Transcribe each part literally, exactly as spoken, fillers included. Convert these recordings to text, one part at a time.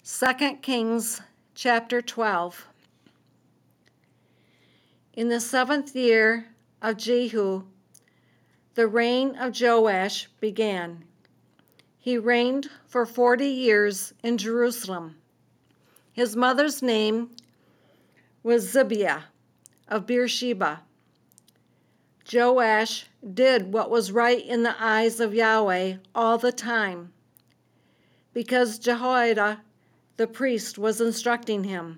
Second Kings chapter twelve. In the seventh year of Jehu, the reign of Joash began. He reigned for forty years in Jerusalem. His mother's name was Zibiah of Beersheba. Joash did what was right in the eyes of Yahweh all the time, because Jehoiada the priest was instructing him.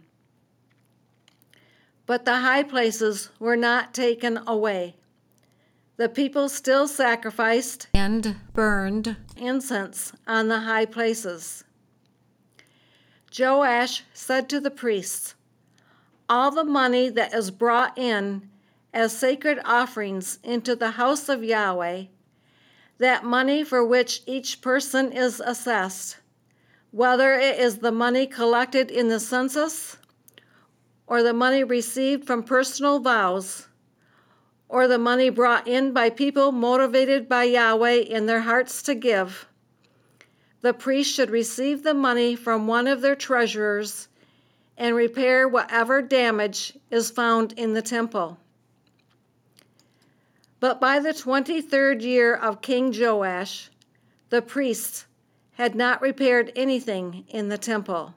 But the high places were not taken away. The people still sacrificed and burned incense on the high places. Joash said to the priests, "All the money that is brought in as sacred offerings into the house of Yahweh, that money for which each person is assessed, whether it is the money collected in the census, or the money received from personal vows, or the money brought in by people motivated by Yahweh in their hearts to give, the priest should receive the money from one of their treasurers and repair whatever damage is found in the temple." But by the twenty-third year of King Joash, the priests had not repaired anything in the temple.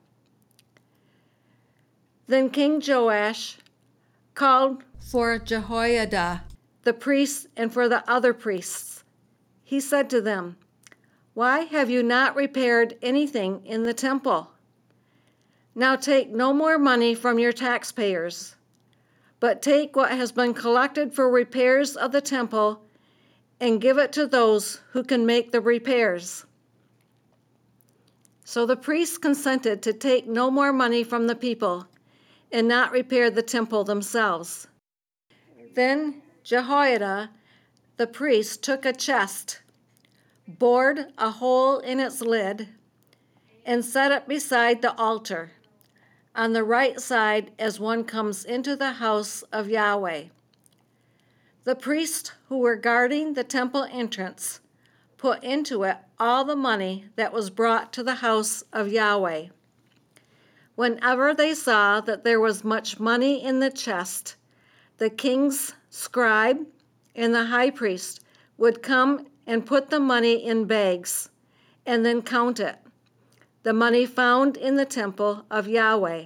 Then King Joash called for Jehoiada, the priest, and for the other priests. He said to them, "Why have you not repaired anything in the temple? Now take no more money from your taxpayers, but take what has been collected for repairs of the temple and give it to those who can make the repairs." So the priests consented to take no more money from the people and not repair the temple themselves. Then Jehoiada the priest took a chest, bored a hole in its lid, and set it beside the altar, on the right side as one comes into the house of Yahweh. The priests who were guarding the temple entrance put into it all the money that was brought to the house of Yahweh. Whenever they saw that there was much money in the chest, the king's scribe and the high priest would come and put the money in bags and then count it, the money found in the temple of Yahweh.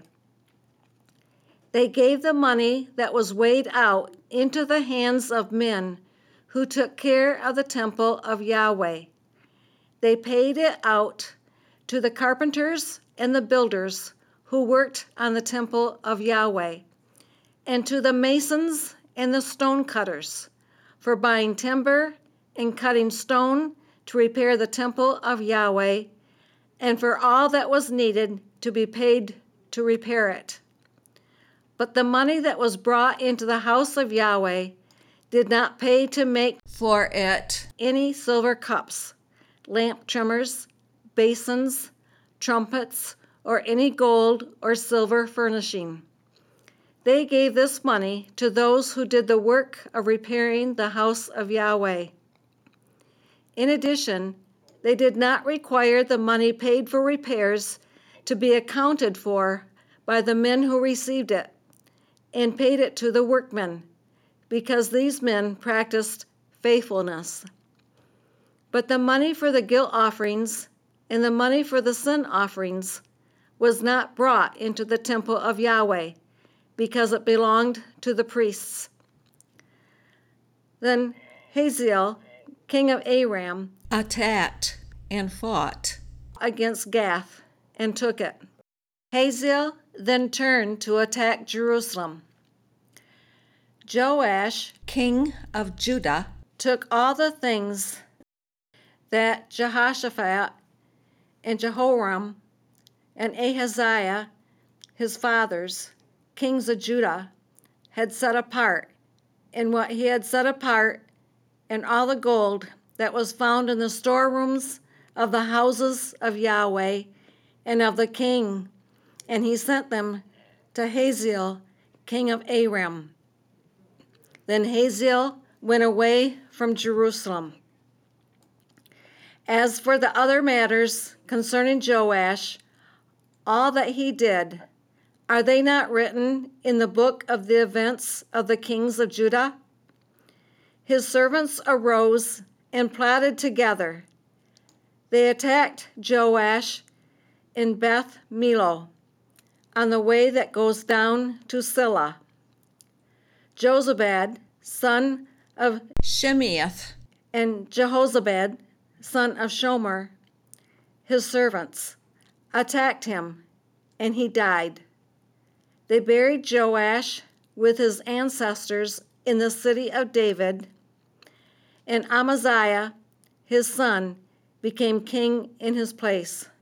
They gave the money that was weighed out into the hands of men who took care of the temple of Yahweh. They paid it out to the carpenters and the builders who worked on the temple of Yahweh, and to the masons and the stone cutters for buying timber and cutting stone to repair the temple of Yahweh, and for all that was needed to be paid to repair it. But the money that was brought into the house of Yahweh did not pay to make for it any silver cups, lamp trimmers, basins, trumpets, or any gold or silver furnishing. They gave this money to those who did the work of repairing the house of Yahweh. In addition, they did not require the money paid for repairs to be accounted for by the men who received it, and paid it to the workmen, because these men practiced faithfulness. But the money for the guilt offerings and the money for the sin offerings was not brought into the temple of Yahweh, because it belonged to the priests. Then Hazael, king of Aram, attacked and fought against Gath and took it. Hazael then turned to attack Jerusalem. Joash, king of Judah, took all the things that Jehoshaphat and Jehoram and Ahaziah, his fathers, kings of Judah, had set apart, and what he had set apart, and all the gold that was found in the storerooms of the houses of Yahweh and of the king, and he sent them to Hazael, king of Aram. Then Hazael went away from Jerusalem. As for the other matters concerning Joash, all that he did, are they not written in the book of the events of the kings of Judah? His servants arose and plotted together. They attacked Joash in Beth Millo, on the way that goes down to Silla. Jozabad, son of Shimeath, and Jehozabad, son of Shomer, his servants, attacked him, and he died. They buried Joash with his ancestors in the city of David, and Amaziah, his son, became king in his place.